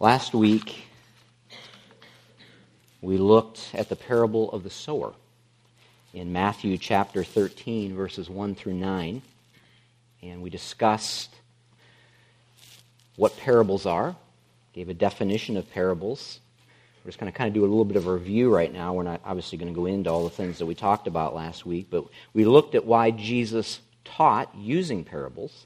Last week, we looked at the parable of the sower in Matthew chapter 13, verses 1 through 9, and we discussed what parables are, gave a definition of parables. We're just going to kind of do a little bit of a review right now. We're not obviously going to go into all the things that we talked about last week, but we looked at why Jesus taught using parables.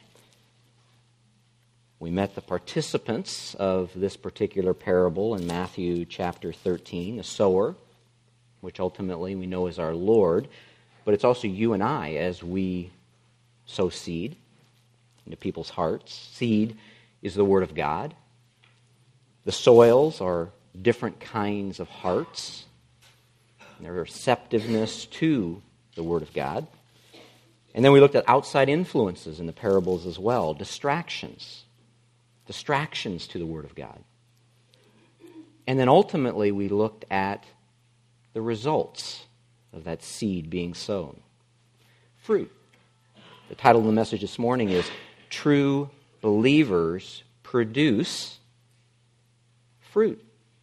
We met the participants of this particular parable in Matthew chapter 13, the sower, which ultimately we know is our Lord, but it's also you and I as we sow seed into people's hearts. Seed is the Word of God. The soils are different kinds of hearts, and their receptiveness to the Word of God. And then we looked at outside influences in the parables as well, distractions to the Word of God. And then ultimately we looked at the results of that seed being sown. Fruit. The title of the message this morning is True Believers Produce Fruit.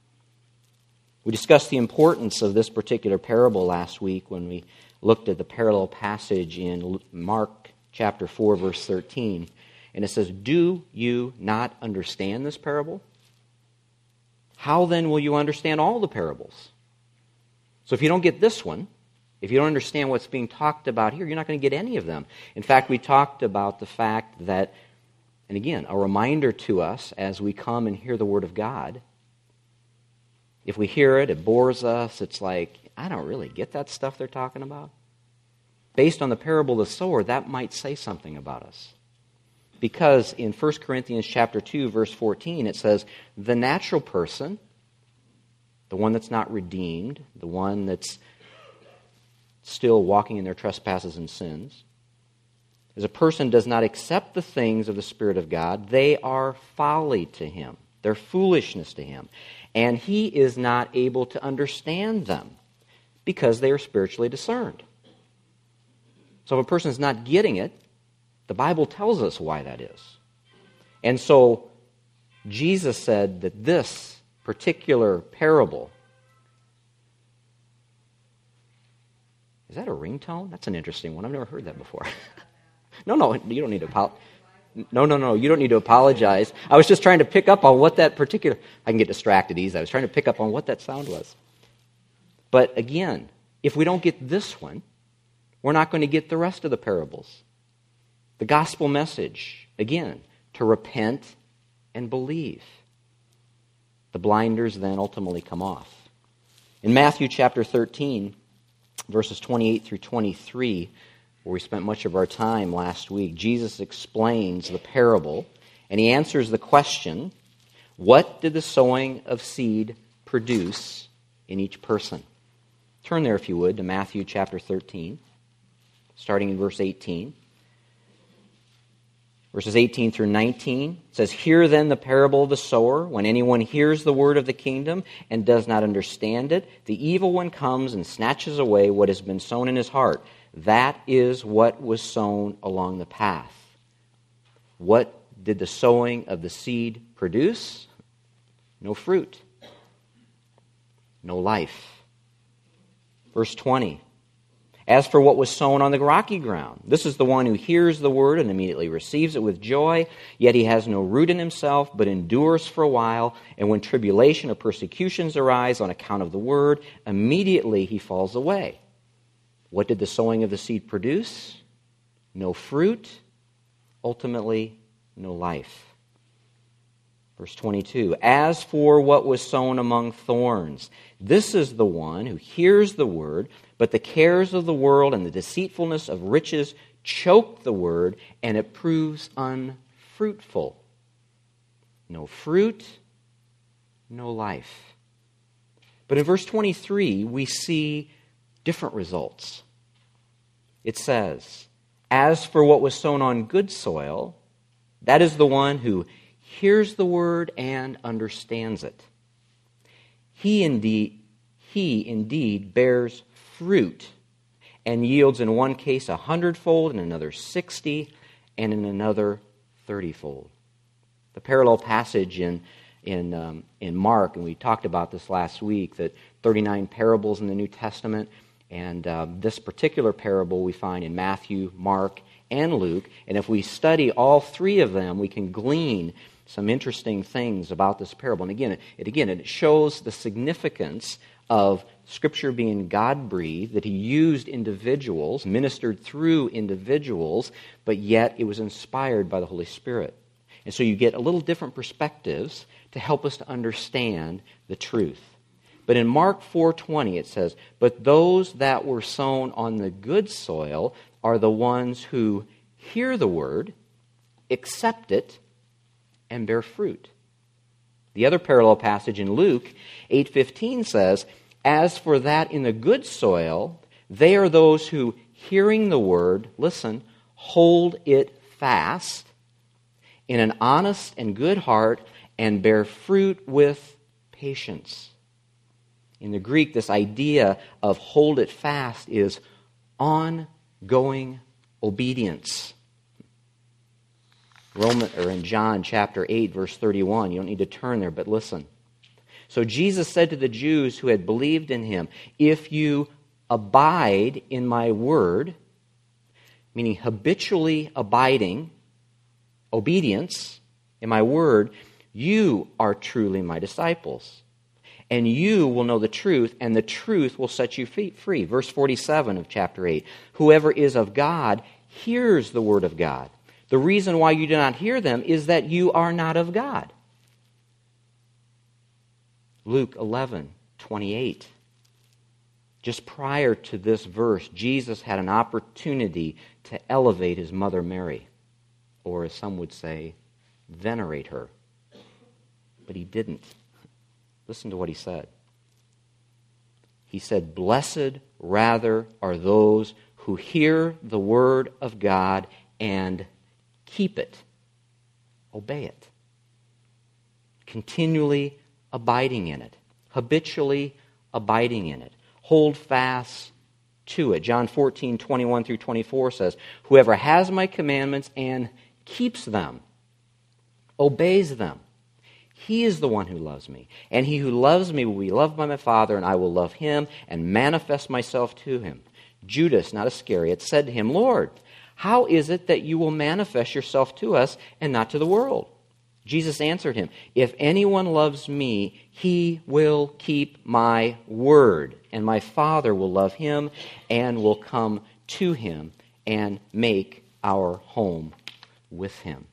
We discussed the importance of this particular parable last week when we looked at the parallel passage in Mark chapter 4, verse 13. And it says, "Do you not understand this parable? How then will you understand all the parables?" So if you don't get this one, if you don't understand what's being talked about here, you're not going to get any of them. In fact, we talked about the fact that, and again, a reminder to us as we come and hear the Word of God, if we hear it, it bores us, it's like, I don't really get that stuff they're talking about. Based on the parable of the sower, that might say something about us. Because in 1 Corinthians chapter 2, verse 14, it says, the natural person, the one that's not redeemed, the one that's still walking in their trespasses and sins, as a person does not accept the things of the Spirit of God, they are folly to him. They're foolishness to him. And he is not able to understand them because they are spiritually discerned. So if a person is not getting it, the Bible tells us why that is. And so Jesus said that this particular parable, is that a ringtone? That's an interesting one. I've never heard that before. No, you don't need to apologize. No, you don't need to apologize. I was just trying to pick up on what that particular... I can get distracted easily. I was trying to pick up on what that sound was. But again, if we don't get this one, we're not going to get the rest of the parables. The gospel message, again, to repent and believe. The blinders then ultimately come off. In Matthew chapter 13, verses 28 through 23, where we spent much of our time last week, Jesus explains the parable, and he answers the question, what did the sowing of seed produce in each person? Turn there, if you would, to Matthew chapter 13, starting in verse 18. Verses 18 through 19 says, "Hear then the parable of the sower. When anyone hears the word of the kingdom and does not understand it, the evil one comes and snatches away what has been sown in his heart. That is what was sown along the path." What did the sowing of the seed produce? No fruit. No life. Verse 20. "As for what was sown on the rocky ground, this is the one who hears the word and immediately receives it with joy, yet he has no root in himself, but endures for a while, and when tribulation or persecutions arise on account of the word, immediately he falls away. What did the sowing of the seed produce? No fruit, ultimately no life." Verse 22, "As for what was sown among thorns, this is the one who hears the word, but the cares of the world and the deceitfulness of riches choke the word, and it proves unfruitful." No fruit, no life. But in verse 23, we see different results. It says, "As for what was sown on good soil, that is the one who hears the word and understands it. He indeed bears fruit and yields in one case 100-fold, in another 60, and in another 30-fold. The parallel passage in in Mark, and we talked about this last week, that 39 parables in the New Testament, and this particular parable we find in Matthew, Mark, and Luke. And if we study all three of them, we can glean some interesting things about this parable. And again, it shows the significance of Scripture being God-breathed, that He used individuals, ministered through individuals, but yet it was inspired by the Holy Spirit. And so you get a little different perspectives to help us to understand the truth. But in Mark 4:20 it says, "But those that were sown on the good soil are the ones who hear the word, accept it, and bear fruit." The other parallel passage in Luke 8:15 says, "As for that in the good soil, they are those who, hearing the word," listen, "hold it fast in an honest and good heart and bear fruit with patience." In the Greek, this idea of hold it fast is ongoing obedience. In John chapter 8, verse 31, you don't need to turn there, but listen. "So Jesus said to the Jews who had believed in Him, 'If you abide in my word,'" meaning habitually abiding, obedience in my word, "you are truly my disciples. And you will know the truth, and the truth will set you free." Verse 47 of chapter 8. "Whoever is of God hears the word of God. The reason why you do not hear them is that you are not of God." Luke 11:28. Just prior to this verse, Jesus had an opportunity to elevate His mother Mary, or as some would say, venerate her. But He didn't. Listen to what He said. He said, "Blessed rather are those who hear the word of God and keep it," obey it, continually abiding in it, habitually abiding in it, hold fast to it. John 14:21 through 24 says, "Whoever has my commandments and keeps them, obeys them, he is the one who loves me. And he who loves me will be loved by my Father, and I will love him and manifest myself to him." Judas, not Iscariot, said to Him, "Lord, how is it that you will manifest yourself to us and not to the world?" Jesus answered him, "If anyone loves me, he will keep my word, and my Father will love him and will come to him and make our home with him."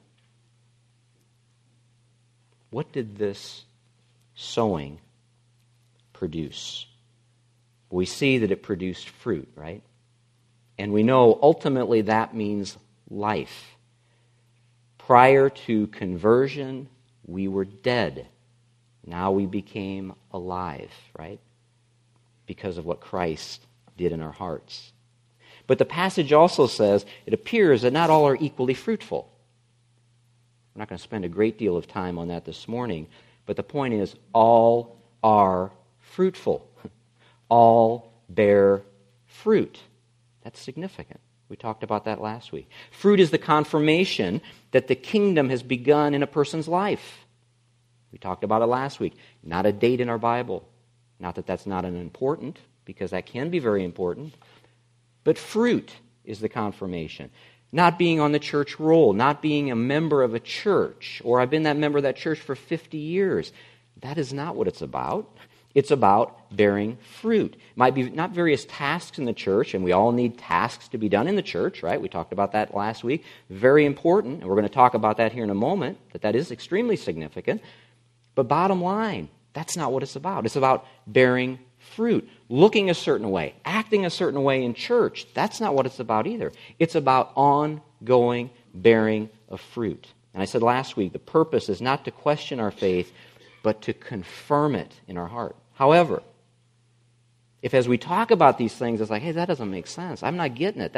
What did this sowing produce? We see that it produced fruit, right? And we know ultimately that means life. Prior to conversion, we were dead. Now we became alive, right? Because of what Christ did in our hearts. But the passage also says it appears that not all are equally fruitful. I'm not going to spend a great deal of time on that this morning, but the point is all are fruitful. All bear fruit. That's significant. We talked about that last week. Fruit is the confirmation that the kingdom has begun in a person's life. We talked about it last week. Not a date in our Bible. Not that that's not important, because that can be very important. But fruit is the confirmation. Not being on the church roll, not being a member of a church, or I've been that member of that church for 50 years. That is not what it's about. It's about bearing fruit. It might be not various tasks in the church, and we all need tasks to be done in the church, right? We talked about that last week. Very important, and we're going to talk about that here in a moment, that is extremely significant. But bottom line, that's not what it's about. It's about bearing fruit, looking a certain way, acting a certain way in church. That's not what it's about either. It's about ongoing bearing of fruit. And I said last week, the purpose is not to question our faith, but to confirm it in our heart. However, if as we talk about these things, it's like, hey, that doesn't make sense. I'm not getting it.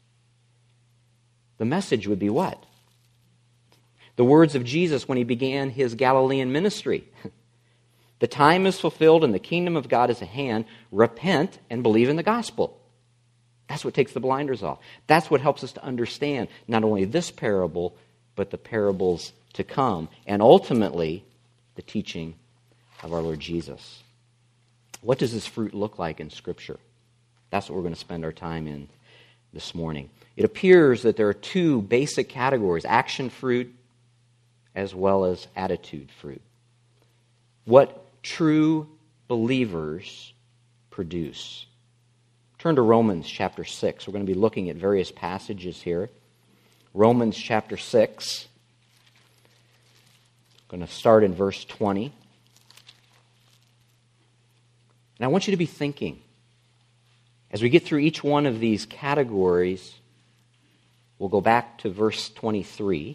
The message would be what? The words of Jesus when He began His Galilean ministry. The time is fulfilled and the kingdom of God is at hand. Repent and believe in the gospel. That's what takes the blinders off. That's what helps us to understand not only this parable, but the parables to come. And ultimately, the teaching of our Lord Jesus. What does this fruit look like in Scripture? That's what we're going to spend our time in this morning. It appears that there are two basic categories, action fruit as well as attitude fruit. What true believers produce. Turn to Romans chapter 6. We're going to be looking at various passages here. Romans chapter 6. I'm going to start in verse 20. And I want you to be thinking, as we get through each one of these categories, we'll go back to verse 23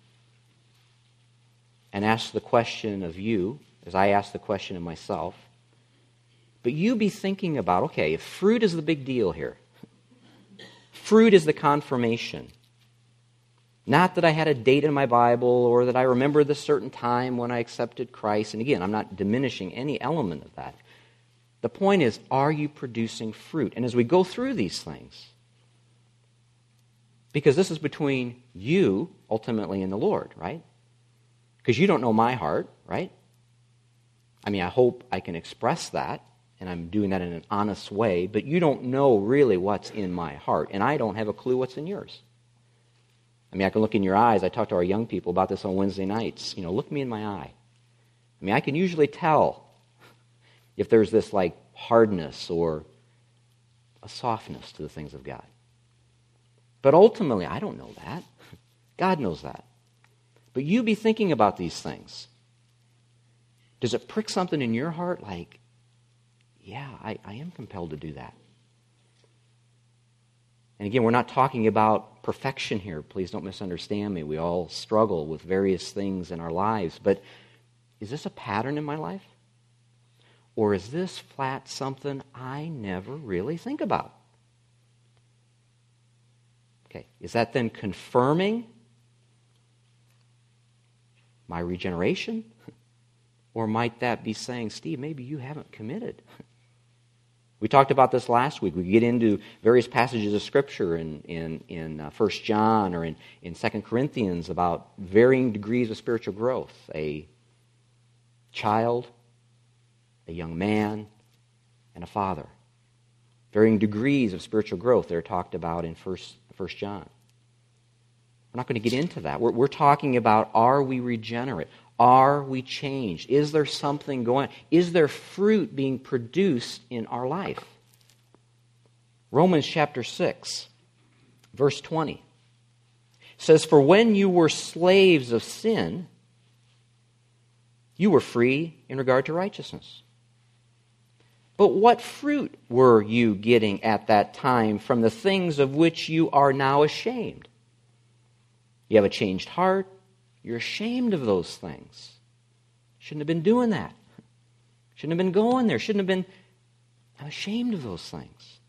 and ask the question of you, as I ask the question of myself. But you be thinking about, okay, if fruit is the big deal here, fruit is the confirmation. Not that I had a date in my Bible or that I remember the certain time when I accepted Christ. And again, I'm not diminishing any element of that. The point is, are you producing fruit? And as we go through these things, because this is between you, ultimately, and the Lord, right? Because you don't know my heart, right? I mean, I hope I can express that, and I'm doing that in an honest way, but you don't know really what's in my heart, and I don't have a clue what's in yours. I mean, I can look in your eyes. I talk to our young people about this on Wednesday nights. You know, look me in my eye. I mean, I can usually tell if there's this like hardness or a softness to the things of God. But ultimately, I don't know that. God knows that. But you be thinking about these things. Does it prick something in your heart like, yeah, I am compelled to do that? And again, we're not talking about perfection here. Please don't misunderstand me. We all struggle with various things in our lives. But is this a pattern in my life? Or is this flat something I never really think about? Okay, is that then confirming my regeneration? Or might that be saying, Steve, maybe you haven't committed? We talked about this last week. We get into various passages of Scripture in 1 John or in 2 Corinthians about varying degrees of spiritual growth. A child, a young man, and a father. Varying degrees of spiritual growth that are talked about in 1 John. We're not going to get into that. We're talking about, are we regenerate? Are we changed? Is there something going on? Is there fruit being produced in our life? Romans chapter 6, verse 20 says, "For when you were slaves of sin, you were free in regard to righteousness. But what fruit were you getting at that time from the things of which you are now ashamed? You have a changed heart. You're ashamed of those things. Shouldn't have been doing that. Shouldn't have been going there. Shouldn't have been... I'm ashamed of those things.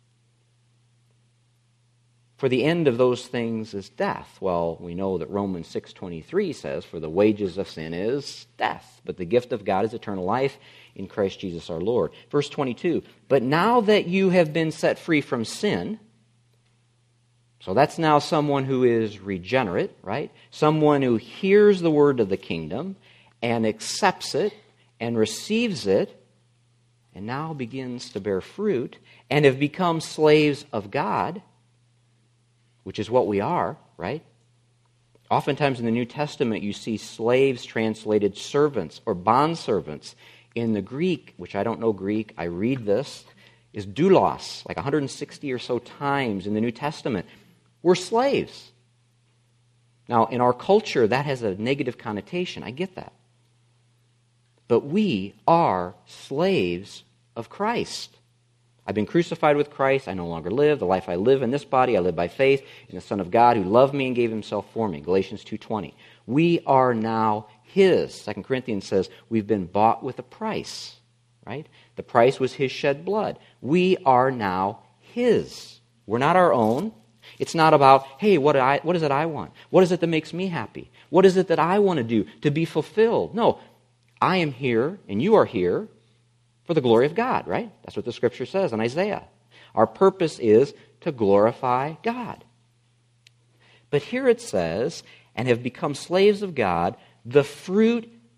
For the end of those things is death." Well, we know that Romans 6:23 says, "For the wages of sin is death, but the gift of God is eternal life in Christ Jesus our Lord." Verse 22, "But now that you have been set free from sin," so that's now someone who is regenerate, right? Someone who hears the word of the kingdom and accepts it and receives it and now begins to bear fruit and have become slaves of God, which is what we are, right? Oftentimes in the New Testament you see slaves translated servants or bondservants. In the Greek, which I don't know Greek, I read this, is doulos, like 160 or so times in the New Testament. We're slaves. Now, in our culture, that has a negative connotation. I get that. But we are slaves of Christ. I've been crucified with Christ. I no longer live. The life I live in this body, I live by faith in the Son of God who loved me and gave himself for me. Galatians 2:20. We are now his. 2 Corinthians says we've been bought with a price, right? The price was his shed blood. We are now his. We're not our own. It's not about, hey, what is it I want? What is it that makes me happy? What is it that I want to do to be fulfilled? No, I am here and you are here for the glory of God, right? That's what the Scripture says in Isaiah. Our purpose is to glorify God. But here it says, "and have become slaves of God, the fruit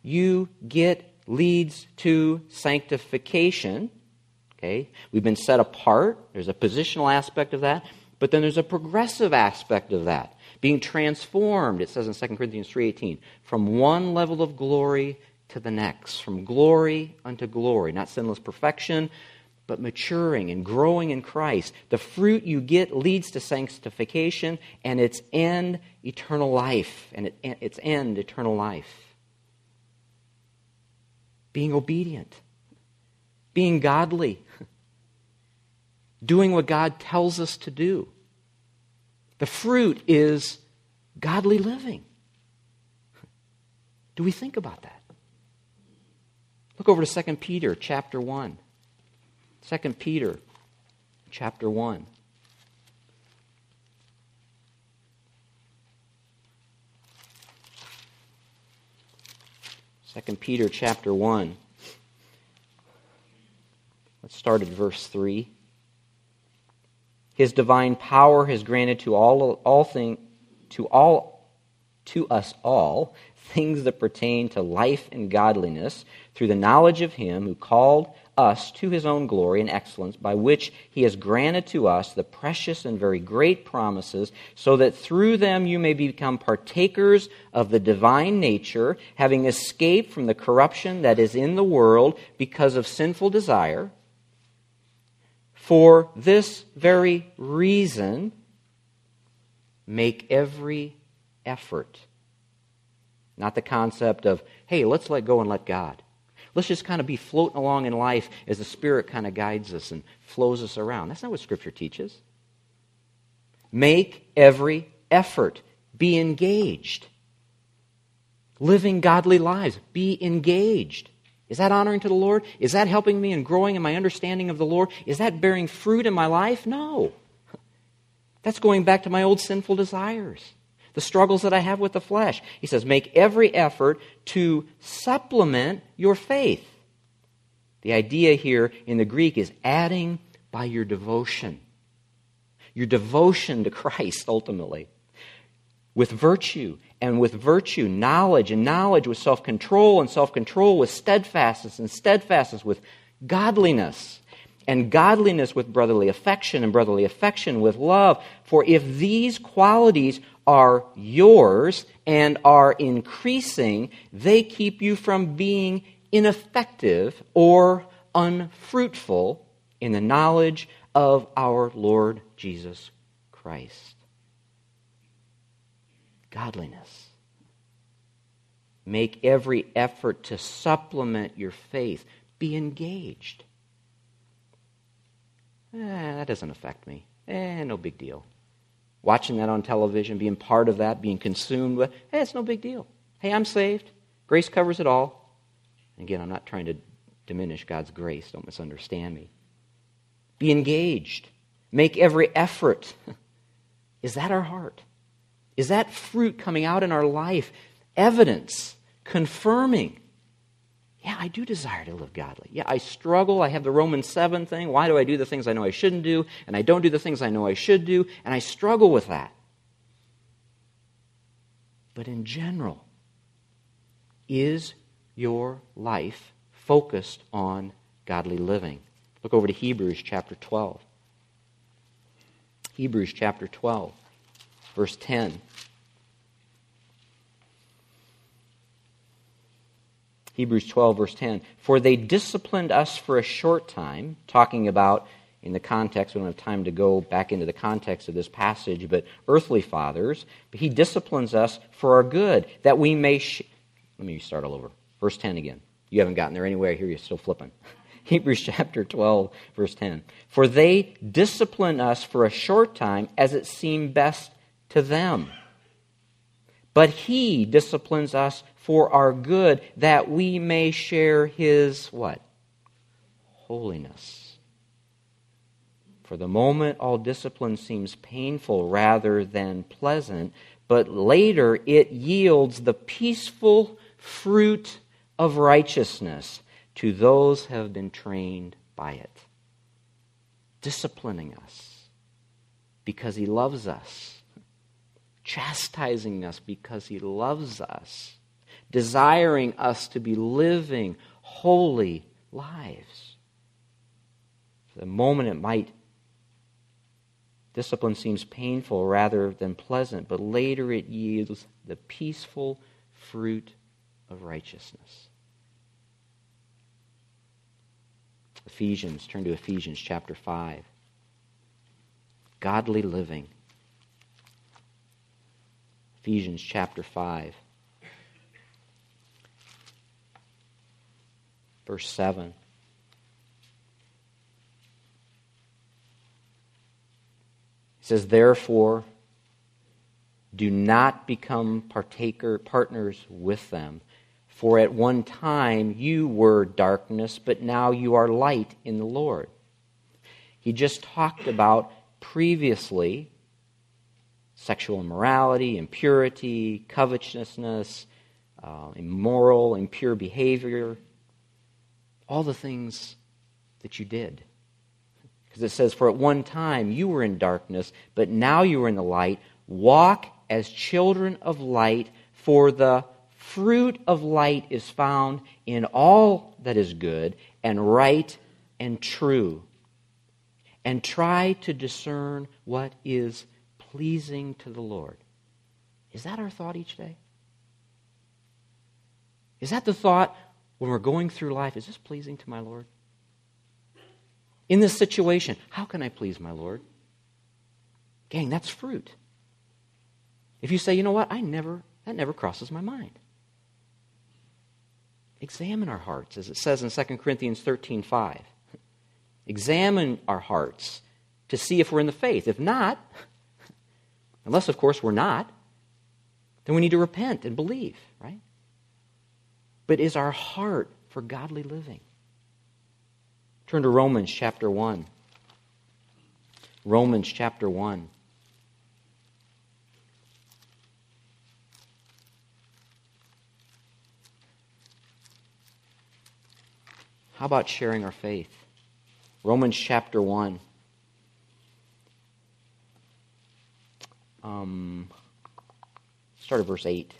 you get leads to sanctification. Okay? We've been set apart. There's a positional aspect of that. But then there's a progressive aspect of that. Being transformed, it says in 2 Corinthians 3:18, from one level of glory to the next, from glory unto glory. Not sinless perfection, but maturing and growing in Christ. The fruit you get leads to sanctification, and its end, eternal life. And its end, eternal life. Being obedient. Being godly. Doing what God tells us to do. The fruit is godly living. Do we think about that? Look over to 2 Peter chapter 1. 2 Peter chapter 1. Second Peter chapter 1. Let's start at verse 3. His divine power has granted to us all things that pertain to life and godliness through the knowledge of Him who called us to His own glory and excellence, by which He has granted to us the precious and very great promises, so that through them you may become partakers of the divine nature, having escaped from the corruption that is in the world because of sinful desire. For this very reason, make every effort. Not the concept of, hey, let's let go and let God. Let's just kind of be floating along in life as the Spirit kind of guides us and flows us around. That's not what Scripture teaches. Make every effort. Be engaged. Living godly lives. Be engaged. Is that honoring to the Lord? Is that helping me and growing in my understanding of the Lord? Is that bearing fruit in my life? No. That's going back to my old sinful desires, the struggles that I have with the flesh. He says, make every effort to supplement your faith. The idea here in the Greek is adding by your devotion. Your devotion to Christ, ultimately. With virtue, and with virtue, knowledge, and knowledge with self-control, and self-control with steadfastness, and steadfastness with godliness, and godliness with brotherly affection, and brotherly affection with love. For if these qualities are yours and are increasing, they keep you from being ineffective or unfruitful in the knowledge of our Lord Jesus Christ. Godliness. Make every effort to supplement your faith. Be engaged. That doesn't affect me. No big deal. Watching that on television, being part of that, being consumed with, it's no big deal. Hey, I'm saved. Grace covers it all. Again, I'm not trying to diminish God's grace. Don't misunderstand me. Be engaged. Make every effort. Is that our heart? Is that fruit coming out in our life? Evidence, confirming. Yeah, I do desire to live godly. Yeah, I struggle. I have the Romans 7 thing. Why do I do the things I know I shouldn't do? And I don't do the things I know I should do. And I struggle with that. But in general, is your life focused on godly living? Look over to Hebrews chapter 12. Hebrews chapter 12, verse 10. Hebrews 12, verse 10. For they disciplined us for a short time, talking about, in the context, we don't have time to go back into the context of this passage, but earthly fathers, but He disciplines us for our good, that we may... Let me start all over. Verse 10 again. You haven't gotten there anyway. I hear you still flipping. Hebrews chapter 12, verse 10. For they discipline us for a short time as it seemed best to them. But He disciplines us for our good, that we may share His, what? Holiness. For the moment, all discipline seems painful rather than pleasant, but later it yields the peaceful fruit of righteousness to those who have been trained by it. Disciplining us because He loves us. Chastising us because He loves us. desiring us to be living holy lives. For the moment discipline seems painful rather than pleasant, but later it yields the peaceful fruit of righteousness. Turn to Ephesians chapter 5. Godly living. Ephesians chapter 5. Verse 7. It says, "Therefore, do not become partners with them. For at one time you were darkness, but now you are light in the Lord." He just talked about previously sexual immorality, impurity, covetousness, immoral, impure behavior, all the things that you did. Because it says, "For at one time you were in darkness, but now you are in the light. Walk as children of light, for the fruit of light is found in all that is good and right and true. And try to discern what is pleasing to the Lord." Is that our thought each day? Is that the thought when we're going through life? Is this pleasing to my Lord? In this situation, how can I please my Lord? Gang, that's fruit. If you say, you know what, that never crosses my mind. Examine our hearts, as it says in 2 Corinthians 13:5. Examine our hearts to see if we're in the faith. If not, unless, of course, we're not, then we need to repent and believe, right? But is our heart for godly living? Turn to Romans chapter 1. Romans chapter 1. How about sharing our faith? Romans chapter 1. Start at verse 8.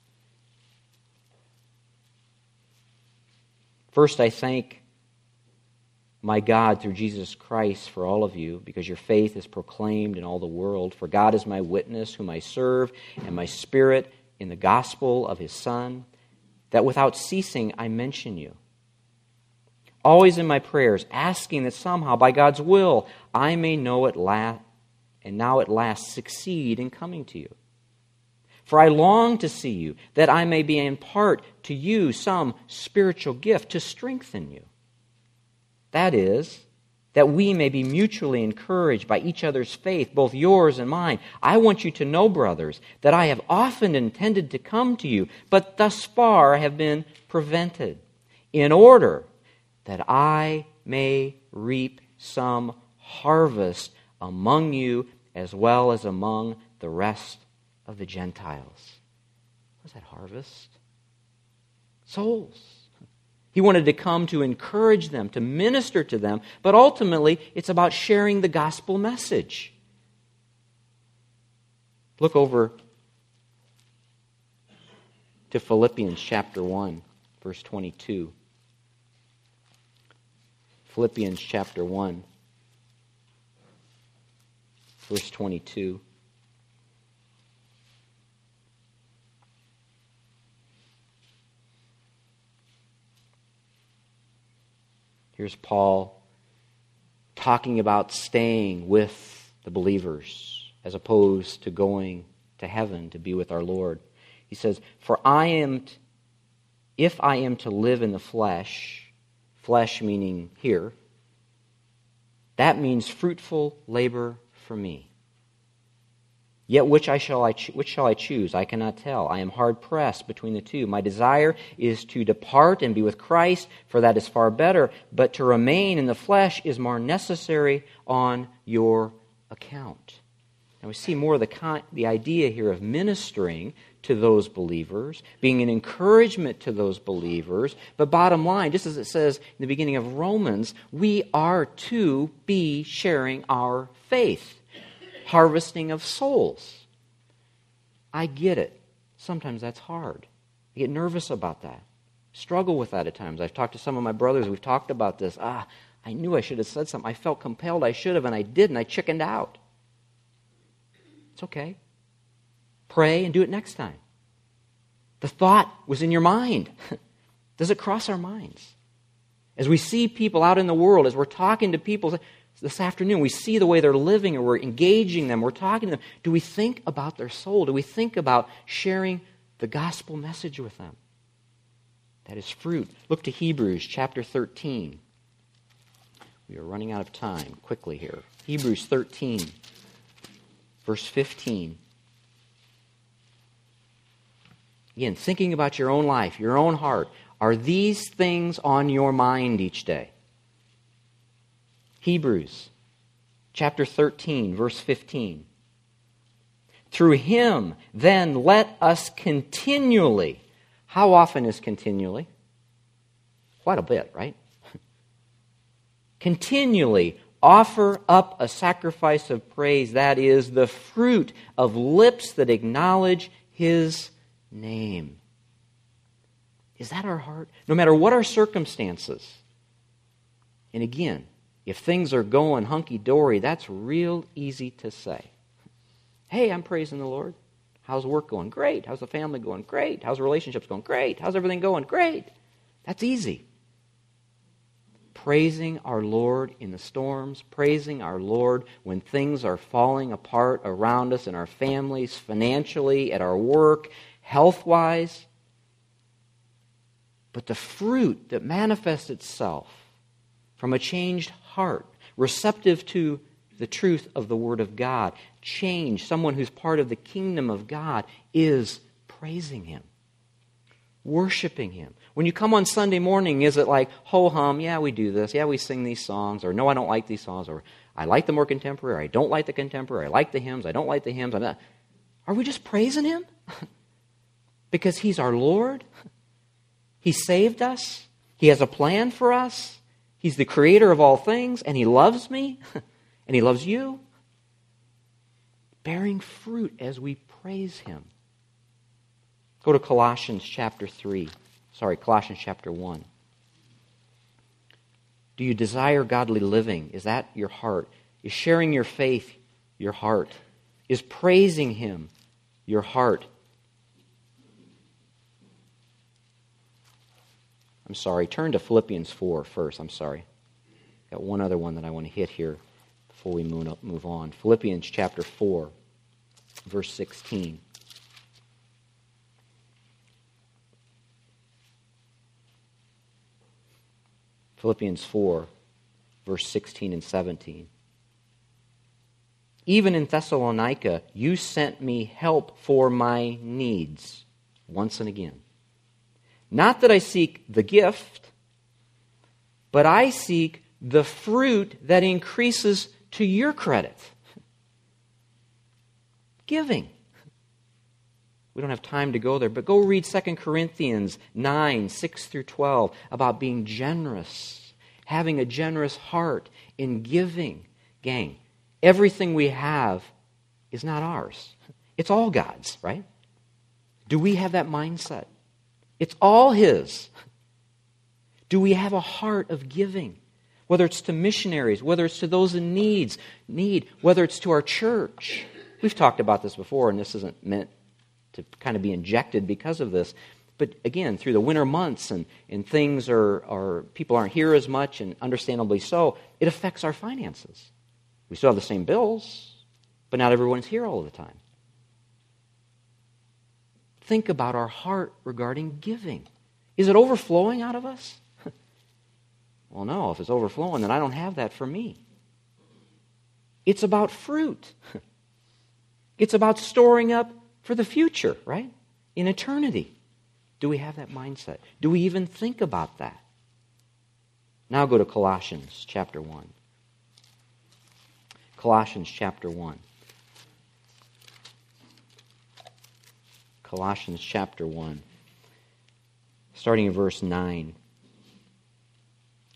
"First I thank my God through Jesus Christ for all of you, because your faith is proclaimed in all the world. For God is my witness, whom I serve, and my spirit in the gospel of his Son, that without ceasing I mention you. Always in my prayers, asking that somehow, by God's will, I may know at last, and now at last succeed in coming to you. For I long to see you, that I may be impart to you some spiritual gift to strengthen you. That is, that we may be mutually encouraged by each other's faith, both yours and mine. I want you to know, brothers, that I have often intended to come to you, but thus far have been prevented, in order that I may reap some harvest among you as well as among the rest of the Gentiles." What's that harvest? Souls. He wanted to come to encourage them, to minister to them, but ultimately it's about sharing the gospel message. Look over to Philippians chapter 1, verse 22. Philippians chapter 1, verse 22. Here's Paul talking about staying with the believers as opposed to going to heaven to be with our Lord. He says, "For if I am to live in the flesh meaning here, that means fruitful labor for me. Yet which shall I choose? I cannot tell. I am hard pressed between the two. My desire is to depart and be with Christ, for that is far better. But to remain in the flesh is more necessary on your account." Now we see more of the idea here of ministering to those believers, being an encouragement to those believers. But bottom line, just as it says in the beginning of Romans, we are to be sharing our faith, harvesting of souls. I get it. Sometimes that's hard. I get nervous about that. Struggle with that at times. I've talked to some of my brothers. We've talked about this. I knew I should have said something. I felt compelled I should have, and I didn't. I chickened out. It's okay. Pray and do it next time. The thought was in your mind. Does it cross our minds? As we see people out in the world, as we're talking to people this afternoon, we see the way they're living, or we're engaging them, we're talking to them. Do we think about their soul? Do we think about sharing the gospel message with them? That is fruit. Look to Hebrews chapter 13. We are running out of time quickly here. Hebrews 13, verse 15. Again, thinking about your own life, your own heart. Are these things on your mind each day? Hebrews chapter 13, verse 15. Through him, then, let us continually. How often is continually? Quite a bit, right? Continually offer up a sacrifice of praise, that is, the fruit of lips that acknowledge his name. Is that our heart? No matter what our circumstances. And again, if things are going hunky-dory, that's real easy to say. Hey, I'm praising the Lord. How's work going? Great. How's the family going? Great. How's the relationships going? Great. How's everything going? Great. That's easy. Praising our Lord in the storms, praising our Lord when things are falling apart around us in our families, financially, at our work, health-wise. But the fruit that manifests itself from a changed heart, receptive to the truth of the Word of God, change, someone who's part of the kingdom of God, is praising Him, worshiping Him. When you come on Sunday morning, is it like, ho-hum, yeah, we do this, yeah, we sing these songs, or no, I don't like these songs, or I like the more contemporary, I don't like the contemporary, I like the hymns, I don't like the hymns. Are we just praising Him? Because He's our Lord? He saved us? He has a plan for us? He's the creator of all things, and He loves me, and He loves you? Bearing fruit as we praise Him. Go to Colossians chapter 1. Do you desire godly living? Is that your heart? Is sharing your faith your heart? Is praising Him your heart? I'm sorry, turn to Philippians 4 first. I'm sorry. Got one other one that I want to hit here before we move on. Philippians chapter 4, verse 16. Philippians 4, verse 16 and 17. Even in Thessalonica, you sent me help for my needs once and again. Not that I seek the gift, but I seek the fruit that increases to your credit. Giving. We don't have time to go there, but go read 2 Corinthians 9, 6 through 12 about being generous, having a generous heart in giving. Gang, everything we have is not ours. It's all God's, right? Do we have that mindset? It's all His. Do we have a heart of giving? Whether it's to missionaries, whether it's to those in need, whether it's to our church. We've talked about this before, and this isn't meant to kind of be injected because of this. But again, through the winter months and things are people aren't here as much, and understandably so, it affects our finances. We still have the same bills, but not everyone's here all the time. Think about our heart regarding giving. Is it overflowing out of us? Well, no. If it's overflowing, then I don't have that for me. It's about fruit. It's about storing up for the future, right? In eternity. Do we have that mindset? Do we even think about that? Now go to Colossians chapter 1. Colossians chapter 1. Colossians chapter 1, starting in verse 9.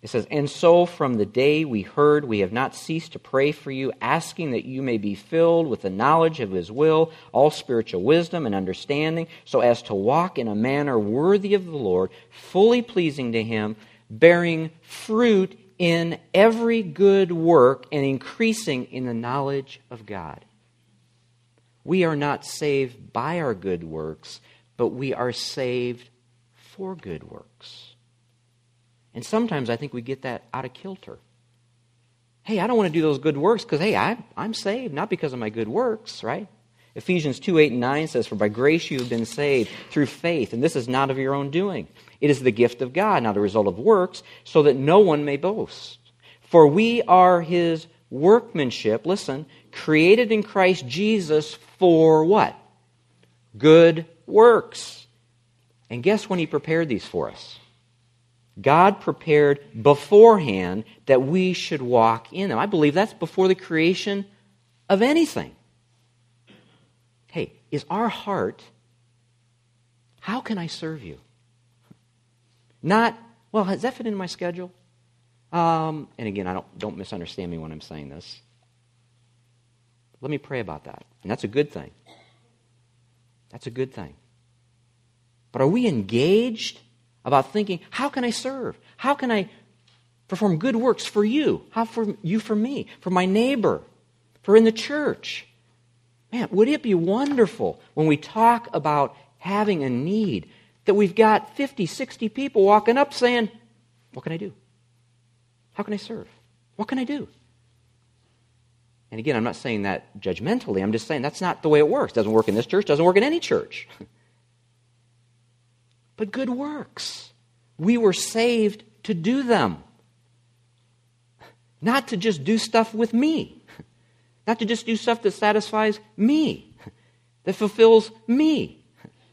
It says, "And so from the day we heard, we have not ceased to pray for you, asking that you may be filled with the knowledge of His will, all spiritual wisdom and understanding, so as to walk in a manner worthy of the Lord, fully pleasing to Him, bearing fruit in every good work and increasing in the knowledge of God." We are not saved by our good works, but we are saved for good works. And sometimes I think we get that out of kilter. Hey, I don't want to do those good works because, hey, I'm saved, not because of my good works, right? Ephesians 2:8-9 says, "For by grace you have been saved through faith, and this is not of your own doing. It is the gift of God, not the result of works, so that no one may boast. For we are His workmanship," listen, "created in Christ Jesus for" what? Good works. And guess when He prepared these for us? God prepared beforehand that we should walk in them. I believe that's before the creation of anything. Hey, is our heart, how can I serve you? Not, well, does that fit into my schedule? And again, don't misunderstand me when I'm saying this. Let me pray about that. And that's a good thing. That's a good thing. But are we engaged about thinking, how can I serve? How can I perform good works for you? How for you for me? For my neighbor? For in the church? Man, would it be wonderful when we talk about having a need that we've got 50, 60 people walking up saying, what can I do? How can I serve? What can I do? And again, I'm not saying that judgmentally. I'm just saying that's not the way it works. It doesn't work in this church. Doesn't work in any church. But good works. We were saved to do them. Not to just do stuff with me. Not to just do stuff that satisfies me. That fulfills me.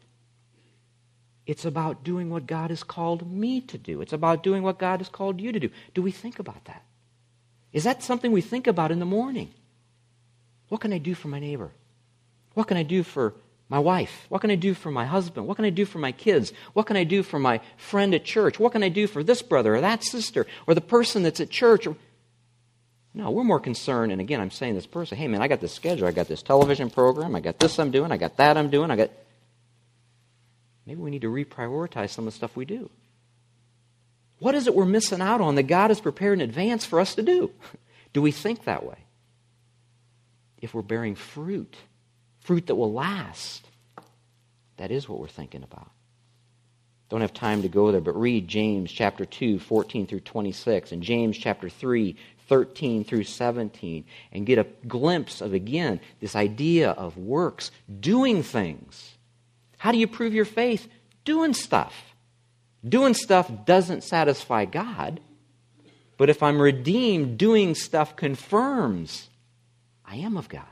It's about doing what God has called me to do. It's about doing what God has called you to do. Do we think about that? Is that something we think about in the morning? What can I do for my neighbor? What can I do for my wife? What can I do for my husband? What can I do for my kids? What can I do for my friend at church? What can I do for this brother or that sister or the person that's at church? No, we're more concerned, and again, I'm saying this person, hey man, I got this schedule, I got this television program, I got this I'm doing, I got that I'm doing, Maybe we need to reprioritize some of the stuff we do. What is it we're missing out on that God has prepared in advance for us to do? Do we think that way? If we're bearing fruit that will last, that is what we're thinking about. Don't have time to go there, but read James chapter 2, 14 through 26, and James chapter 3, 13 through 17, and get a glimpse of, again, this idea of works, doing things. How do you prove your faith? Doing stuff. Doing stuff doesn't satisfy God, but if I'm redeemed, doing stuff confirms I am of God.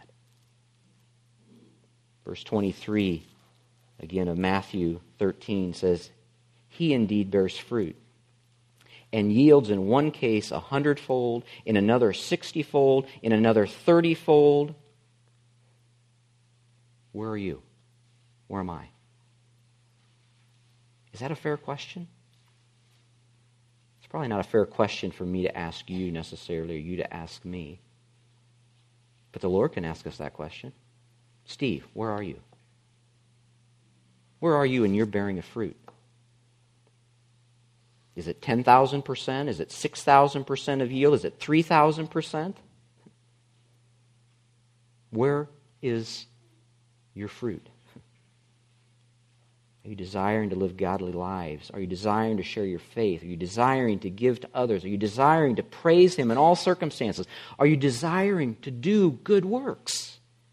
Verse 23, again, of Matthew 13 says, "He indeed bears fruit, and yields in one case 100-fold, in another 60-fold, in another 30-fold. Where are you? Where am I?" Is that a fair question? It's probably not a fair question for me to ask you necessarily, or you to ask me. But the Lord can ask us that question. Steve, where are you? Where are you in your bearing of fruit? Is it 10,000%? Is it 6,000% of yield? Is it 3,000%? Where is your fruit? Are you desiring to live godly lives? Are you desiring to share your faith? Are you desiring to give to others? Are you desiring to praise Him in all circumstances? Are you desiring to do good works?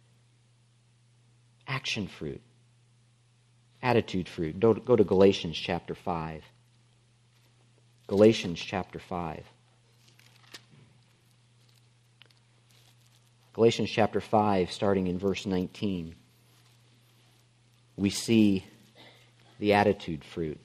Action fruit. Attitude fruit. Go to Galatians chapter 5. Galatians chapter 5. Galatians chapter 5, starting in verse 19. We see the attitude fruit.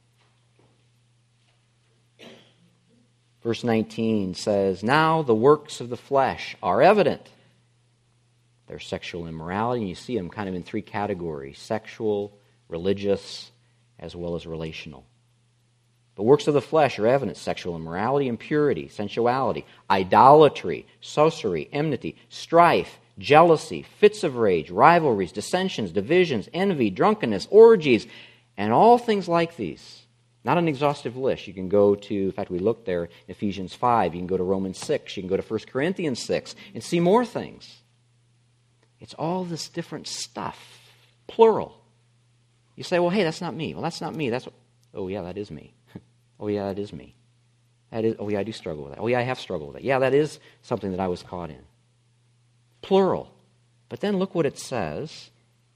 Verse 19 says, "Now the works of the flesh are evident." There's sexual immorality, and you see them kind of in three categories: sexual, religious, as well as relational. But works of the flesh are evident: sexual immorality, impurity, sensuality, idolatry, sorcery, enmity, strife, jealousy, fits of rage, rivalries, dissensions, divisions, envy, drunkenness, orgies, and all things like these. Not an exhaustive list. You can go to, in fact, we looked there in Ephesians 5. You can go to Romans 6. You can go to 1 Corinthians 6 and see more things. It's all this different stuff, plural. You say, well, hey, that's not me. Well, that's not me. Oh, yeah, that is me. Oh, yeah, that is me. Oh, yeah, I do struggle with that. Oh, yeah, I have struggled with that. Yeah, that is something that I was caught in. Plural. But then look what it says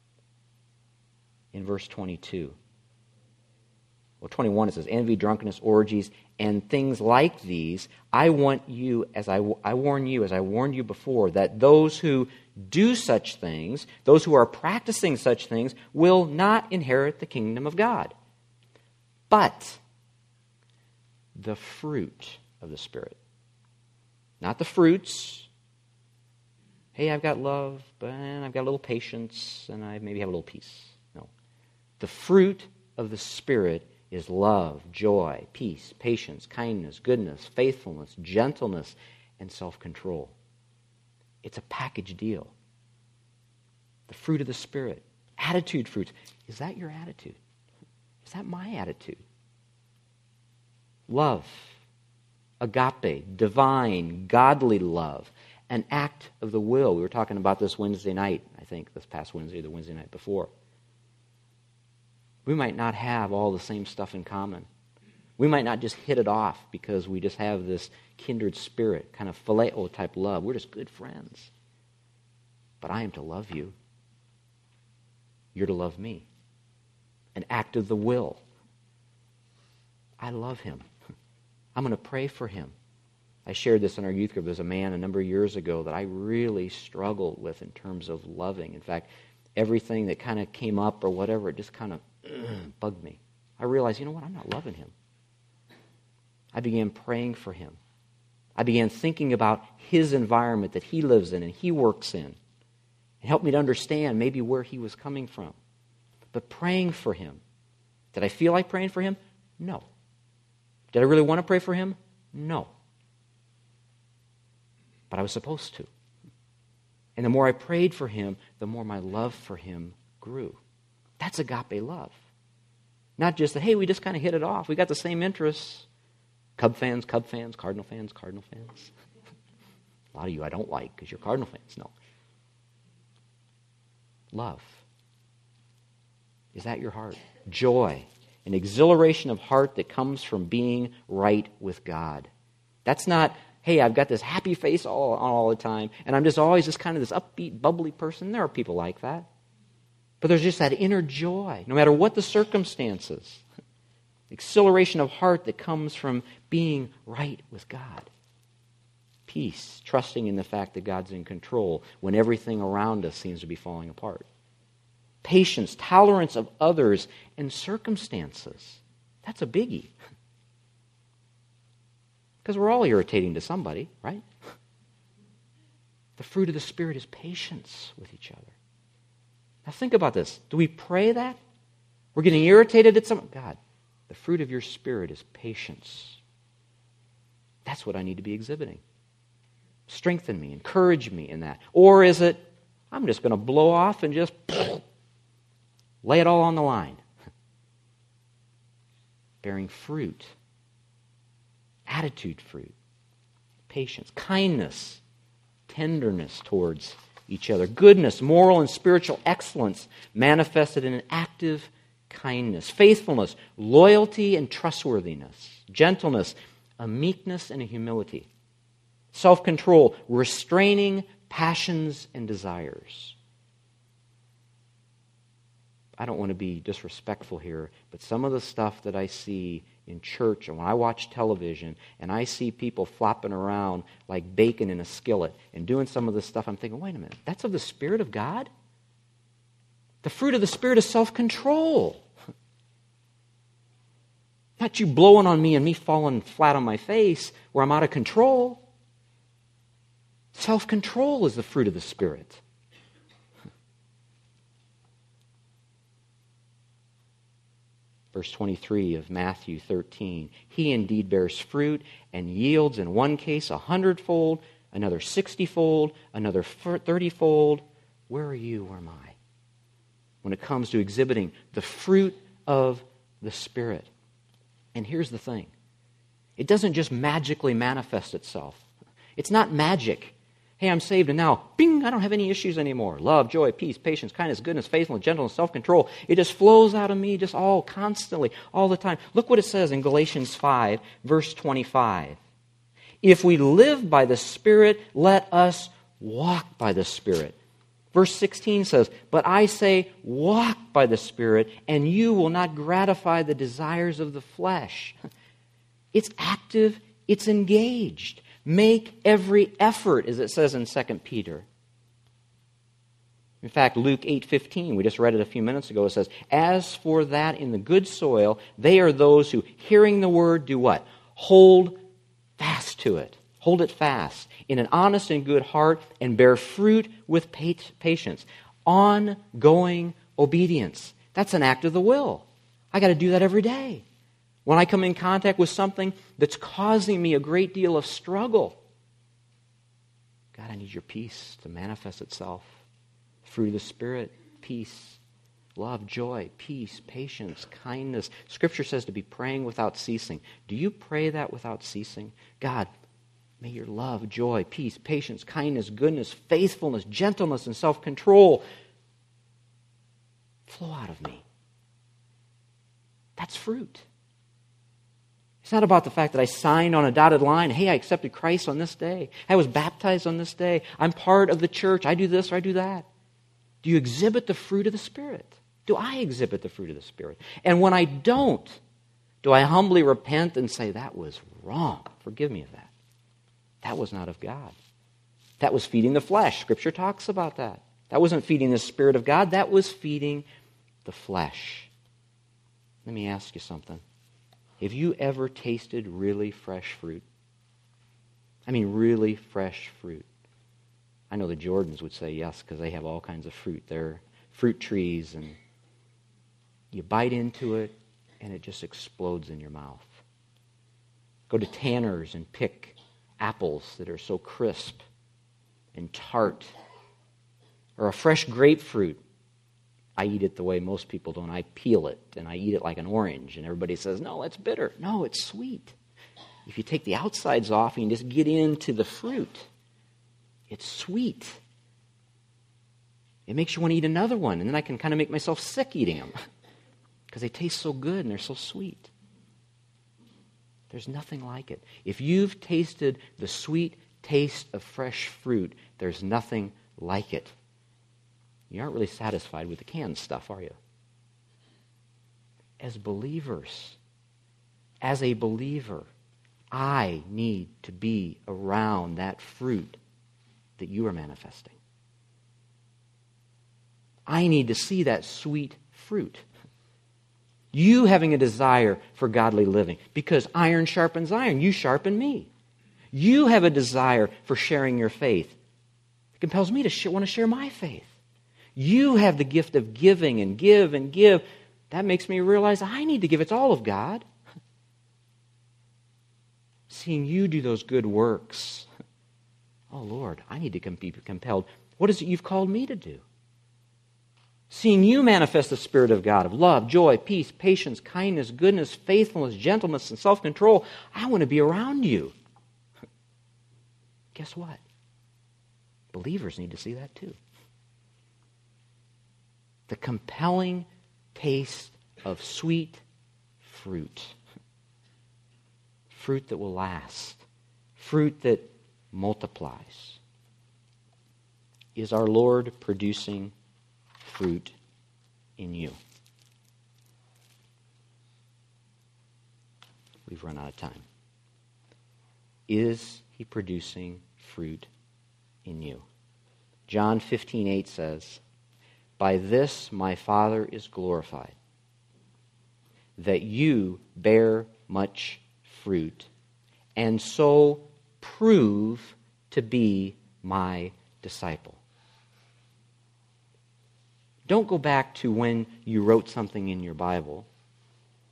in verse 22. Well, 21, it says, envy, drunkenness, orgies, and things like these. I warn you, as I warned you before, that those who do such things, those who are practicing such things, will not inherit the kingdom of God. But the fruit of the Spirit. Not the fruits. Hey, I've got love, but I've got a little patience, and I maybe have a little peace. No. The fruit of the Spirit is love, joy, peace, patience, kindness, goodness, faithfulness, gentleness, and self-control. It's a package deal. The fruit of the Spirit. Attitude fruits. Is that your attitude? Is that my attitude? Love, agape, divine, godly love, an act of the will. We were talking about this Wednesday night, I think, this past Wednesday, the Wednesday night before. We might not have all the same stuff in common. We might not just hit it off because we just have this kindred spirit, kind of phileo type love. We're just good friends. But I am to love you. You're to love me. An act of the will. I love him. I'm going to pray for him. I shared this in our youth group. There's a man a number of years ago that I really struggled with in terms of loving. In fact, everything that kind of came up or whatever, it just kind of bugged me. I realized, you know what? I'm not loving him. I began praying for him. I began thinking about his environment that he lives in and he works in. It helped me to understand maybe where he was coming from. But praying for him. Did I feel like praying for him? No. Did I really want to pray for him? No. But I was supposed to. And the more I prayed for him, the more my love for him grew. That's agape love. Not just that, hey, we just kind of hit it off. We got the same interests. Cub fans, Cardinal fans. A lot of you I don't like because you're Cardinal fans. No. Love. Is that your heart? Joy. An exhilaration of heart that comes from being right with God. That's not, hey, I've got this happy face all the time, and I'm just always this kind of this upbeat, bubbly person. There are people like that. But there's just that inner joy, no matter what the circumstances. Exhilaration of heart that comes from being right with God. Peace, trusting in the fact that God's in control when everything around us seems to be falling apart. Patience, tolerance of others and circumstances. That's a biggie. Because we're all irritating to somebody, right? The fruit of the Spirit is patience with each other. Now think about this. Do we pray that? We're getting irritated at someone. God, the fruit of your Spirit is patience. That's what I need to be exhibiting. Strengthen me, encourage me in that. Or is it, I'm just going to blow off and just lay it all on the line. Bearing fruit. Attitude fruit. Patience. Kindness. Tenderness towards each other. Goodness, moral and spiritual excellence manifested in an active kindness. Faithfulness, loyalty and trustworthiness. Gentleness, a meekness and a humility. Self-control, restraining passions and desires. I don't want to be disrespectful here, but some of the stuff that I see in church and when I watch television and I see people flopping around like bacon in a skillet and doing some of this stuff, I'm thinking, wait a minute, that's of the Spirit of God? The fruit of the Spirit is self-control. Not you blowing on me and me falling flat on my face where I'm out of control. Self-control is the fruit of the Spirit. Verse 23 of Matthew 13. He indeed bears fruit and yields in one case 100-fold, another 60-fold, another 30-fold. Where are you? Where am I? When it comes to exhibiting the fruit of the Spirit. And here's the thing. It doesn't just magically manifest itself. It's not magic. Hey, I'm saved and now, bing, I don't have any issues anymore. Love, joy, peace, patience, kindness, goodness, faithfulness, gentleness, self-control. It just flows out of me just all constantly, all the time. Look what it says in Galatians 5, verse 25. If we live by the Spirit, let us walk by the Spirit. Verse 16 says, but I say, walk by the Spirit, and you will not gratify the desires of the flesh. It's active, it's engaged. Make every effort, as it says in 2 Peter. In fact, Luke 8:15, we just read it a few minutes ago, it says, as for that in the good soil, they are those who, hearing the word, do what? Hold fast to it. Hold it fast in an honest and good heart and bear fruit with patience. Ongoing obedience. That's an act of the will. I got to do that every day. When I come in contact with something that's causing me a great deal of struggle, God, I need your peace to manifest itself. Fruit of the Spirit, peace, love, joy, peace, patience, kindness. Scripture says to be praying without ceasing. Do you pray that without ceasing? God, may your love, joy, peace, patience, kindness, goodness, faithfulness, gentleness, and self-control flow out of me. That's fruit. It's not about the fact that I signed on a dotted line, hey, I accepted Christ on this day. I was baptized on this day. I'm part of the church. I do this or I do that. Do you exhibit the fruit of the Spirit? Do I exhibit the fruit of the Spirit? And when I don't, do I humbly repent and say, that was wrong. Forgive me of that. That was not of God. That was feeding the flesh. Scripture talks about that. That wasn't feeding the Spirit of God. That was feeding the flesh. Let me ask you something. Have you ever tasted really fresh fruit? I mean, really fresh fruit. I know the Jordans would say yes, because they have all kinds of fruit. They're fruit trees, and you bite into it, and it just explodes in your mouth. Go to Tanner's and pick apples that are so crisp and tart. Or a fresh grapefruit. I eat it the way most people don't. I peel it, and I eat it like an orange. And everybody says, no, it's bitter. No, it's sweet. If you take the outsides off and you just get into the fruit, it's sweet. It makes you want to eat another one, and then I can kind of make myself sick eating them because they taste so good and they're so sweet. There's nothing like it. If you've tasted the sweet taste of fresh fruit, there's nothing like it. You aren't really satisfied with the canned stuff, are you? As believers, as a believer, I need to be around that fruit that you are manifesting. I need to see that sweet fruit. You having a desire for godly living, because iron sharpens iron. You sharpen me. You have a desire for sharing your faith. It compels me to want to share my faith. You have the gift of giving and give and give. That makes me realize I need to give. It's all of God. Seeing you do those good works. Oh, Lord, I need to be compelled. What is it you've called me to do? Seeing you manifest the Spirit of God of love, joy, peace, patience, kindness, goodness, faithfulness, gentleness, and self-control. I want to be around you. Guess what? Believers need to see that too. The compelling taste of sweet fruit. Fruit that will last. Fruit that multiplies. Is our Lord producing fruit in you? We've run out of time. Is He producing fruit in you? John 15:8 says, by this my Father is glorified, that you bear much fruit, and so prove to be my disciple. Don't go back to when you wrote something in your Bible.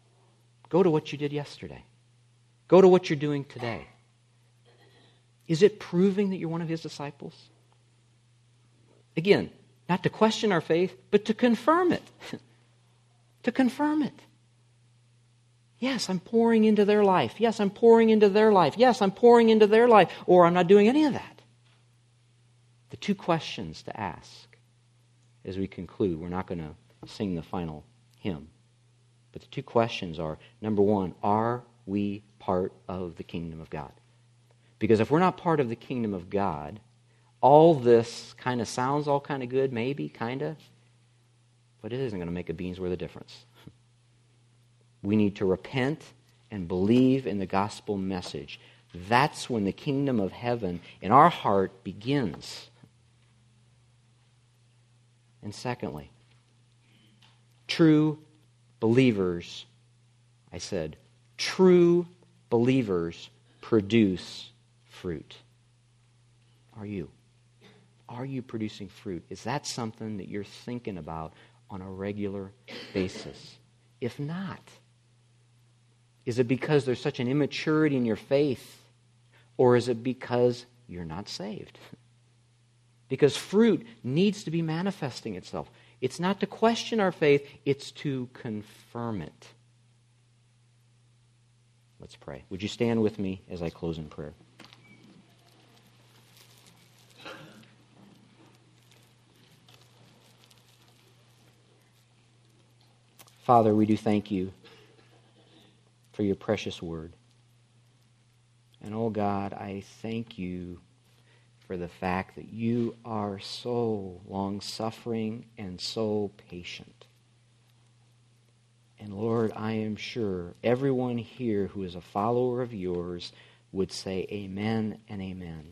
Go to what you did yesterday. Go to what you're doing today. Is it proving that you're one of His disciples? Again, not to question our faith, but to confirm it. To confirm it. Yes, I'm pouring into their life. Yes, I'm pouring into their life. Yes, I'm pouring into their life. Or I'm not doing any of that. The two questions to ask as we conclude. We're not going to sing the final hymn. But the two questions are, number one, are we part of the kingdom of God? Because if we're not part of the kingdom of God, all this kind of sounds all kind of good, maybe, kind of, but it isn't going to make a bean's worth of difference. We need to repent and believe in the gospel message. That's when the kingdom of heaven in our heart begins. And secondly, true believers, I said, true believers produce fruit. Are you? Are you producing fruit? Is that something that you're thinking about on a regular basis? If not, is it because there's such an immaturity in your faith, or is it because you're not saved? Because fruit needs to be manifesting itself. It's not to question our faith, it's to confirm it. Let's pray. Would you stand with me as I close in prayer? Father, we do thank you for your precious word. And oh God, I thank you for the fact that you are so long-suffering and so patient. And Lord, I am sure everyone here who is a follower of yours would say amen and amen.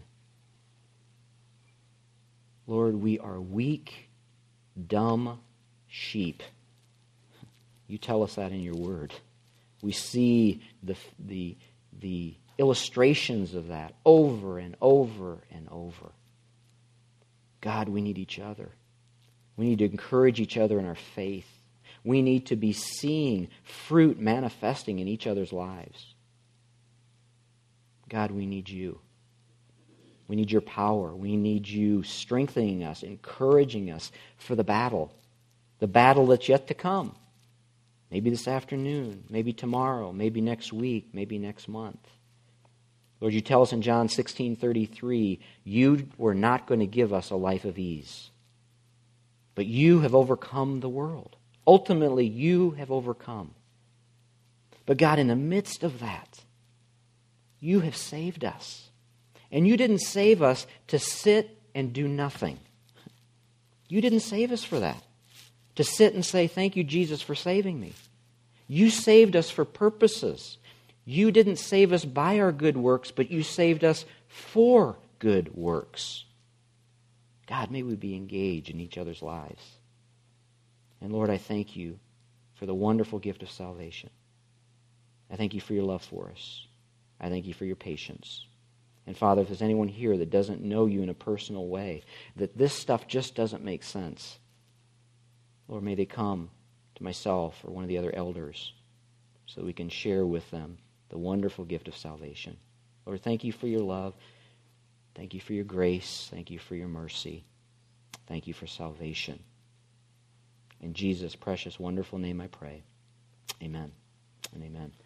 Lord, we are weak, dumb sheep. You tell us that in your word. We see the illustrations of that over and over and over. God, we need each other. We need to encourage each other in our faith. We need to be seeing fruit manifesting in each other's lives. God, we need you. We need your power. We need you strengthening us, encouraging us for the battle that's yet to come. Maybe this afternoon, maybe tomorrow, maybe next week, maybe next month. Lord, you tell us in John 16:33, you were not going to give us a life of ease, but you have overcome the world. Ultimately, you have overcome. But God, in the midst of that, you have saved us. And you didn't save us to sit and do nothing. You didn't save us for that. To sit and say, thank you, Jesus, for saving me. You saved us for purposes. You didn't save us by our good works, but you saved us for good works. God, may we be engaged in each other's lives. And Lord, I thank you for the wonderful gift of salvation. I thank you for your love for us. I thank you for your patience. And Father, if there's anyone here that doesn't know you in a personal way, that this stuff just doesn't make sense, Lord, may they come to myself or one of the other elders so that we can share with them the wonderful gift of salvation. Lord, thank you for your love. Thank you for your grace. Thank you for your mercy. Thank you for salvation. In Jesus' precious, wonderful name I pray. Amen and amen.